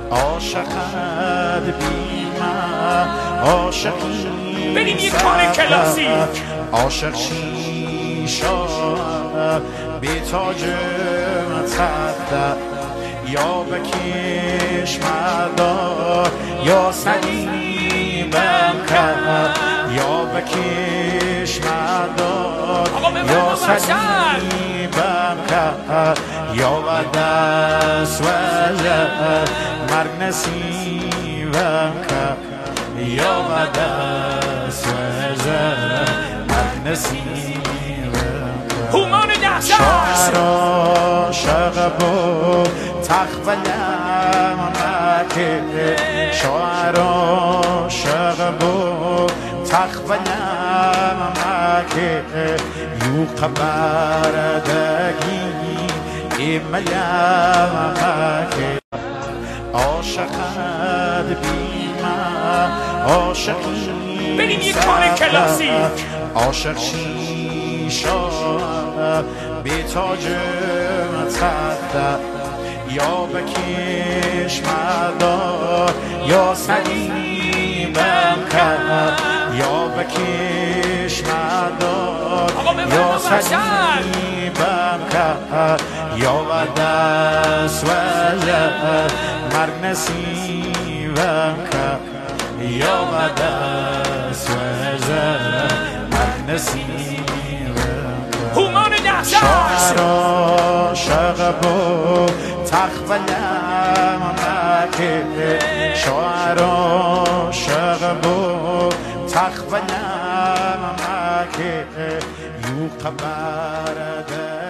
عاشقت بی من عاشقی بریم یک کار کلاسیک. عاشق شیشا بی تاج مصدق یا بکش مدار یا صلیبم کرد یا بکش مدار یا صلیبم کرد یا و دست وجه مرگ نصیبم کرد یا و دست وجه مرگ نصیبم کرد هومان دهشت شاعر عاشق بود تخولم مکه شاعر عاشق بود تخولم مکه یو قبردگی ایملم مکه عاشقت بی من عاشقی بریم یک کار کلاسیک. عاشق شیشا بی تاج مصدق یا بکش مدار یا صلیبم کرد یا بکش مدار یا صلیبم کرد یا و دست وجه مرگ نصیبم کرد یا و دست وجه مرگ نصیبم کرد هومان دهشت شاعر عاشق بود تخولم مکه شاعر عاشق بود تخولم مکه یو قبرده